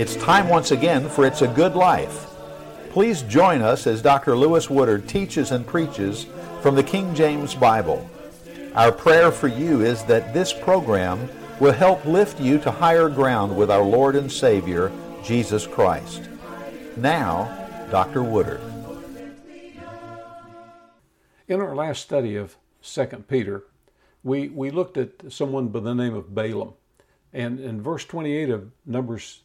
It's time once again for It's a Good Life. Please join us as Dr. Lewis Woodard teaches and preaches from the King James Bible. Our prayer for you is that this program will help lift you to higher ground with our Lord and Savior, Jesus Christ. Now, Dr. Woodard. In our last study of 2 Peter, we looked at someone by the name of Balaam. And in verse 28 of Numbers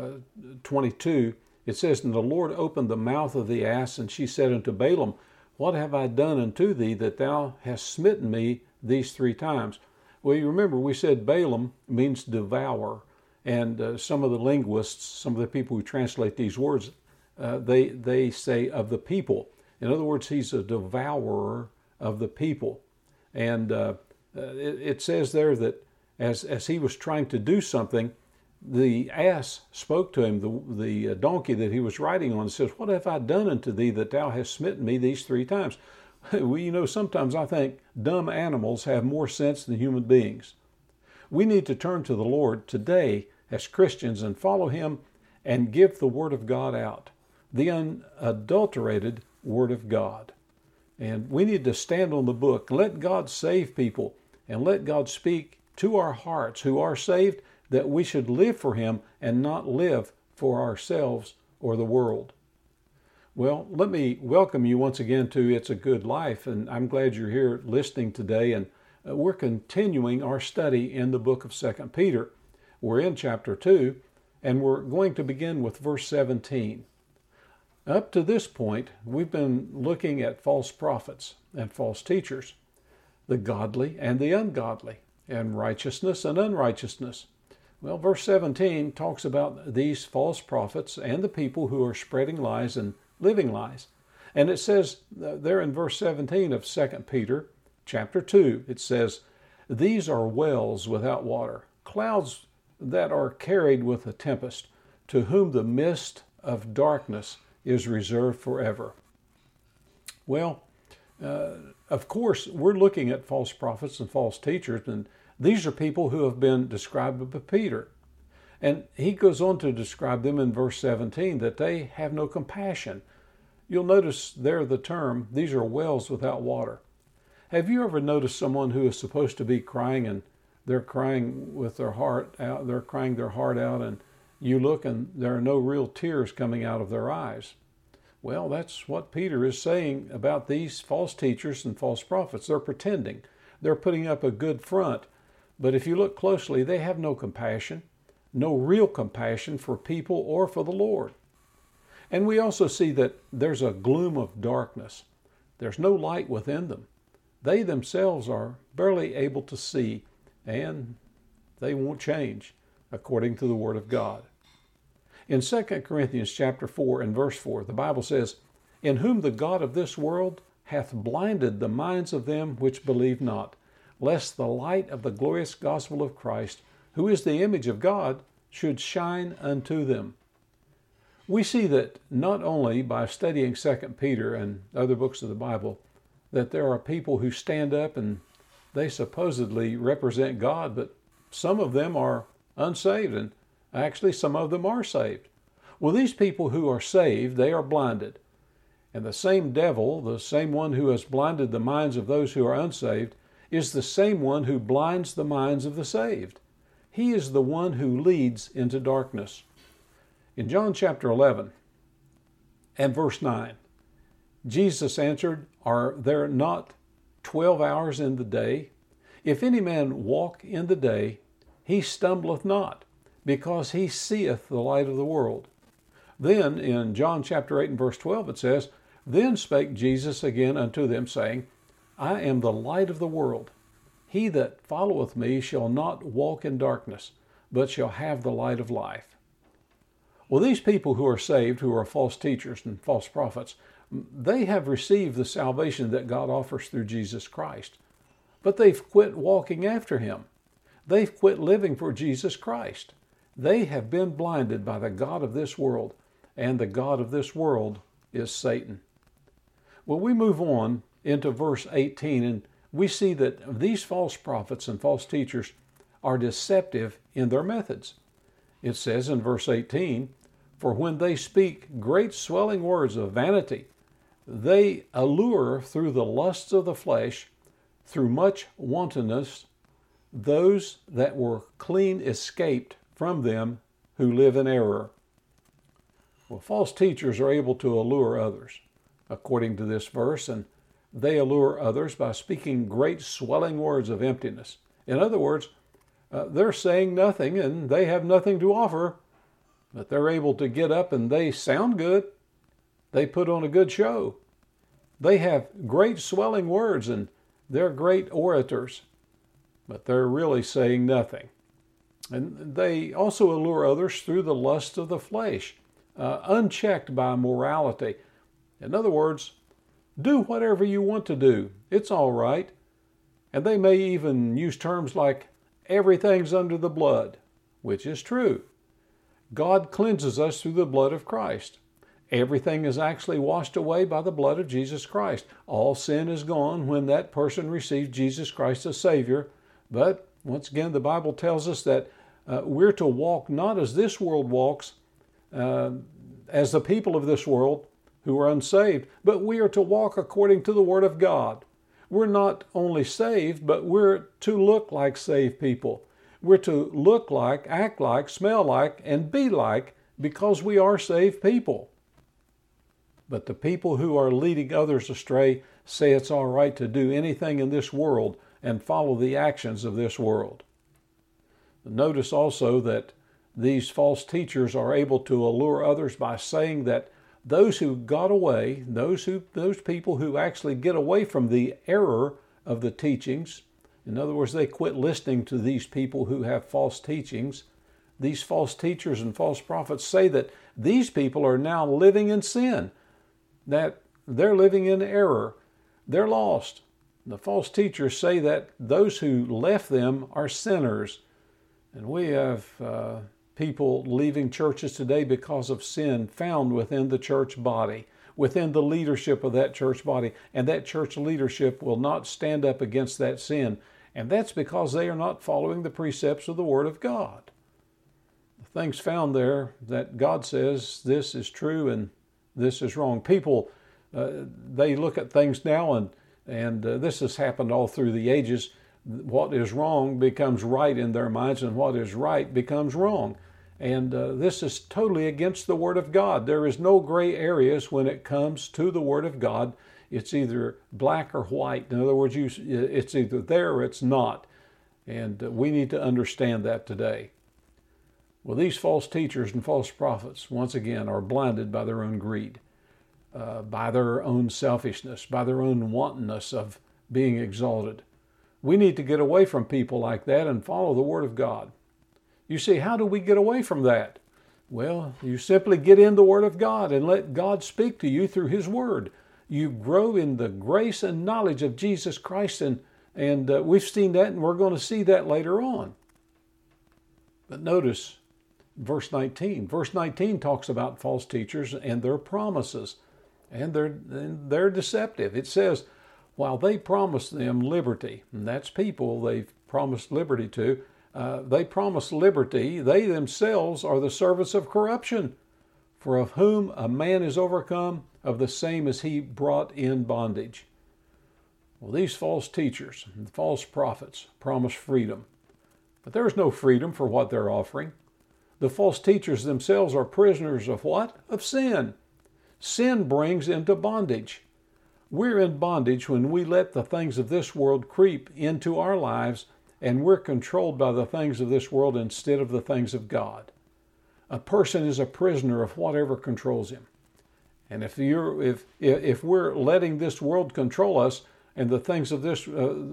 22, it says, "And the Lord opened the mouth of the ass, and she said unto Balaam, What have I done unto thee, that thou hast smitten me these 3 times? Well, you remember we said Balaam means devour. And some of the linguists, some of the people who translate these words, they say of the people. In other words, he's a devourer of the people. And it says there that as he was trying to do something, the ass spoke to him, the donkey that he was riding on, and says, What have I done unto thee that thou hast smitten me these 3 times? Well, sometimes I think dumb animals have more sense than human beings. We need to turn to the Lord today as Christians and follow Him and give the Word of God out, the unadulterated Word of God. And we need to stand on the book, let God save people, and let God speak to our hearts who are saved, that we should live for Him and not live for ourselves or the world. Well, let me welcome you once again to It's a Good Life, and I'm glad you're here listening today. And we're continuing our study in the book of 2 Peter. We're in chapter 2, and we're going to begin with verse 17. Up to this point, we've been looking at false prophets and false teachers, the godly and the ungodly, and righteousness and unrighteousness. Well, verse 17 talks about these false prophets and the people who are spreading lies and living lies. And it says there in verse 17 of 2 Peter chapter 2, it says, These are wells without water, clouds that are carried with a tempest, to whom the mist of darkness is reserved forever. Well, of course, we're looking at false prophets and false teachers, and these are people who have been described by Peter. And he goes on to describe them in verse 17, that they have no compassion. You'll notice there the term, these are wells without water. Have you ever noticed someone who is supposed to be crying, and they're crying with their heart out, they're crying their heart out, and you look and there are no real tears coming out of their eyes? Well, that's what Peter is saying about these false teachers and false prophets. They're pretending. They're putting up a good front. But if you look closely, they have no compassion, no real compassion for people or for the Lord. And we also see that there's a gloom of darkness. There's no light within them. They themselves are barely able to see, and they won't change according to the Word of God. In 2 Corinthians chapter 4 and verse 4, the Bible says, In whom the God of this world hath blinded the minds of them which believe not, lest the light of the glorious gospel of Christ, who is the image of God, should shine unto them. We see that not only by studying 2 Peter and other books of the Bible, that there are people who stand up and they supposedly represent God, but some of them are unsaved, and actually some of them are saved. Well, these people who are saved, they are blinded. And the same devil, the same one who has blinded the minds of those who are unsaved, is the same one who blinds the minds of the saved. He is the one who leads into darkness. In John chapter 11 and verse 9, Jesus answered, Are there not 12 hours in the day? If any man walk in the day, he stumbleth not, because he seeth the light of the world. Then in John chapter 8 and verse 12 it says, Then spake Jesus again unto them, saying, I am the light of the world. He that followeth me shall not walk in darkness, but shall have the light of life. Well, these people who are saved, who are false teachers and false prophets, they have received the salvation that God offers through Jesus Christ. But they've quit walking after Him. They've quit living for Jesus Christ. They have been blinded by the god of this world, and the god of this world is Satan. Well, we move on into verse 18, and we see that these false prophets and false teachers are deceptive in their methods. It says in verse 18, "For when they speak great swelling words of vanity, they allure through the lusts of the flesh, through much wantonness, those that were clean escaped from them who live in error." Well, false teachers are able to allure others, according to this verse, and they allure others by speaking great swelling words of emptiness. In other words, they're saying nothing and they have nothing to offer, but they're able to get up and they sound good. They put on a good show. They have great swelling words and they're great orators, but they're really saying nothing. And they also allure others through the lust of the flesh, unchecked by morality. In other words, do whatever you want to do. It's all right. And they may even use terms like, everything's under the blood, which is true. God cleanses us through the blood of Christ. Everything is actually washed away by the blood of Jesus Christ. All sin is gone when that person received Jesus Christ as Savior. But once again, the Bible tells us that we're to walk not as this world walks, as the people of this world who are unsaved, but we are to walk according to the Word of God. We're not only saved, but we're to look like saved people. We're to look like, act like, smell like, and be like because we are saved people. But the people who are leading others astray say it's all right to do anything in this world and follow the actions of this world. Notice also that these false teachers are able to allure others by saying that those who got away, those people who actually get away from the error of the teachings, in other words, they quit listening to these people who have false teachings. These false teachers and false prophets say that these people are now living in sin, that they're living in error, they're lost. The false teachers say that those who left them are sinners. And we have people leaving churches today because of sin found within the church body, within the leadership of that church body. And that church leadership will not stand up against that sin. And that's because they are not following the precepts of the Word of God. The things found there that God says this is true and this is wrong. People, they look at things now, and this has happened all through the ages. What is wrong becomes right in their minds, and what is right becomes wrong. And this is totally against the Word of God. There is no gray areas when it comes to the Word of God. It's either black or white. In other words, it's either there or it's not. And we need to understand that today. Well, these false teachers and false prophets, once again, are blinded by their own greed, by their own selfishness, by their own wantonness of being exalted. We need to get away from people like that and follow the Word of God. You see, how do we get away from that? Well, you simply get in the Word of God and let God speak to you through His Word. You grow in the grace and knowledge of Jesus Christ, and we've seen that, and we're going to see that later on. But notice verse 19. Verse 19 talks about false teachers and their promises, and they're deceptive. It says, while they promise them liberty, and that's people they've promised liberty to, they promise liberty, they themselves are the servants of corruption. For of whom a man is overcome, of the same is he brought in bondage. Well, these false teachers and false prophets promise freedom, but there is no freedom for what they're offering. The false teachers themselves are prisoners of what? Of sin. Sin brings into bondage. We're in bondage when we let the things of this world creep into our lives, and we're controlled by the things of this world instead of the things of God. A person is a prisoner of whatever controls him. And if we're letting this world control us and the things of this,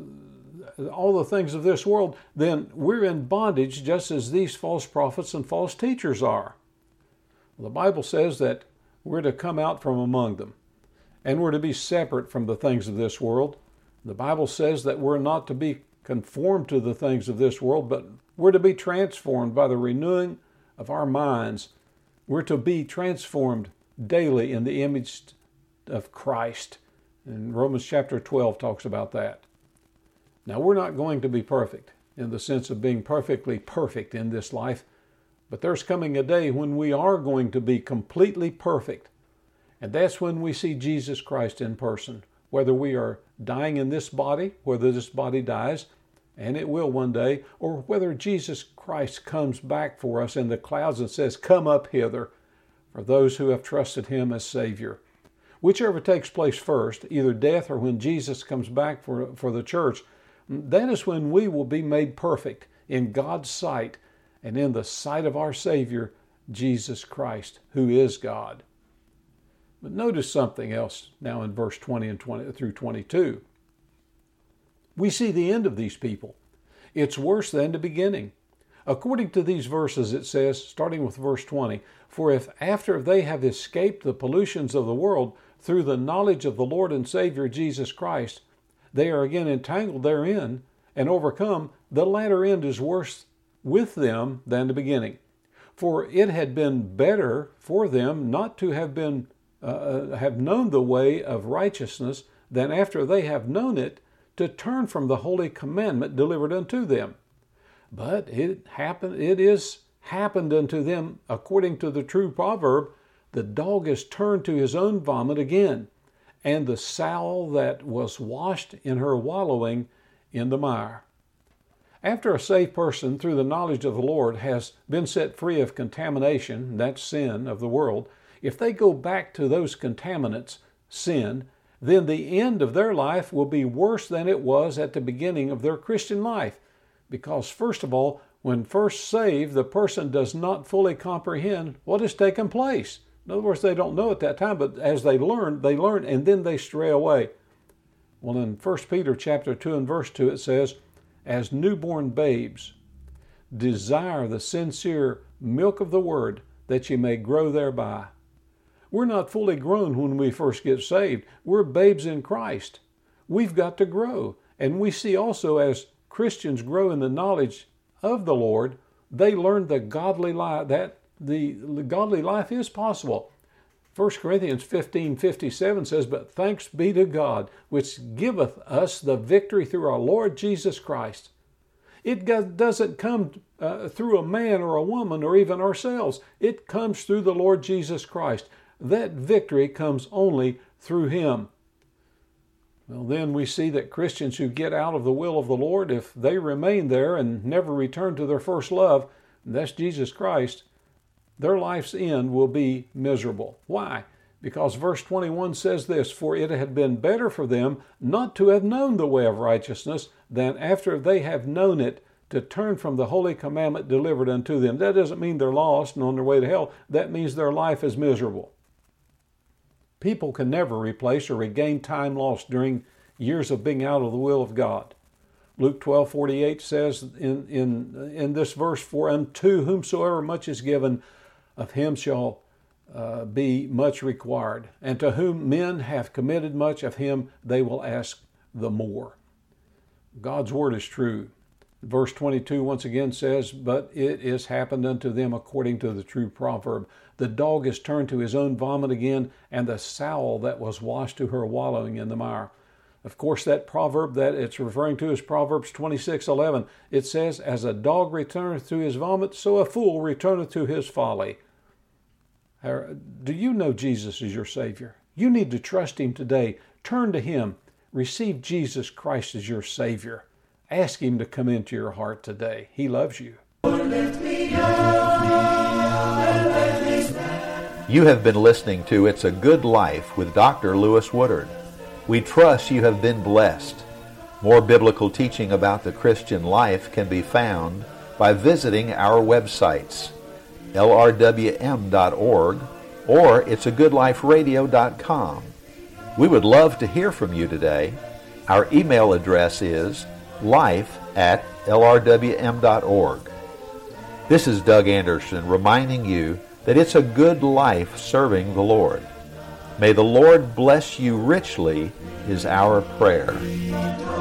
all the things of this world, then we're in bondage just as these false prophets and false teachers are. Well, the Bible says that we're to come out from among them, and we're to be separate from the things of this world. The Bible says that we're not to be conformed to the things of this world, but we're to be transformed by the renewing of our minds. We're to be transformed daily in the image of Christ. And Romans chapter 12 talks about that. Now, we're not going to be perfect in the sense of being perfectly perfect in this life, But there's coming a day when we are going to be completely perfect. And that's when we see Jesus Christ in person. Whether we are dying in this body, whether this body dies, and it will one day, or whether Jesus Christ comes back for us in the clouds and says, "Come up hither," for those who have trusted Him as Savior. Whichever takes place first, either death or when Jesus comes back for the church, that is when we will be made perfect in God's sight and in the sight of our Savior, Jesus Christ, who is God. But notice something else now in verse 20 and 20 through 22. We see the end of these people. It's worse than the beginning. According to these verses, it says, starting with verse 20, "For if after they have escaped the pollutions of the world through the knowledge of the Lord and Savior Jesus Christ, they are again entangled therein and overcome, the latter end is worse with them than the beginning. For it had been better for them not to have known the way of righteousness than after they have known it, to turn from the holy commandment delivered unto them. But it is happened unto them according to the true proverb, the dog is turned to his own vomit again, and the sow that was washed in her wallowing in the mire." After a saved person, through the knowledge of the Lord, has been set free of contamination, that's sin of the world, if they go back to those contaminants, sin, then the end of their life will be worse than it was at the beginning of their Christian life. Because, first of all, when first saved, the person does not fully comprehend what has taken place. In other words, they don't know at that time, but as they learn, and then they stray away. Well, in 1 Peter chapter 2 and verse 2, it says, "As newborn babes, desire the sincere milk of the word, that ye may grow thereby." We're not fully grown when we first get saved. We're babes in Christ. We've got to grow. And we see also as Christians grow in the knowledge of the Lord, they learn the godly life, that the godly life is possible. 1 Corinthians 15:57 says, "But thanks be to God, which giveth us the victory through our Lord Jesus Christ." It doesn't come through a man or a woman or even ourselves. It comes through the Lord Jesus Christ. That victory comes only through Him. Well, then we see that Christians who get out of the will of the Lord, if they remain there and never return to their first love, that's Jesus Christ, their life's end will be miserable. Why? Because verse 21 says this, "For it had been better for them not to have known the way of righteousness than after they have known it, to turn from the holy commandment delivered unto them." That doesn't mean they're lost and on their way to hell. That means their life is miserable. People can never replace or regain time lost during years of being out of the will of God. Luke 12:48 says in this verse, "For unto whomsoever much is given, of him shall be much required. And to whom men have committed much, of him they will ask the more." God's word is true. Verse 22 once again says, "But it is happened unto them according to the true proverb. The dog is turned to his own vomit again, and the sow that was washed to her wallowing in the mire." Of course, that proverb that it's referring to is Proverbs 26:11. It says, "As a dog returneth to his vomit, so a fool returneth to his folly." Do you know Jesus is your Savior? You need to trust Him today. Turn to Him. Receive Jesus Christ as your Savior. Ask Him to come into your heart today. He loves you. You have been listening to It's a Good Life with Dr. Lewis Woodard. We trust you have been blessed. More biblical teaching about the Christian life can be found by visiting our websites, lrwm.org or it'sagoodliferadio.com. We would love to hear from you today. Our email address is life@lrwm.org. This is Doug Anderson reminding you that it's a good life serving the Lord. May the Lord bless you richly is our prayer.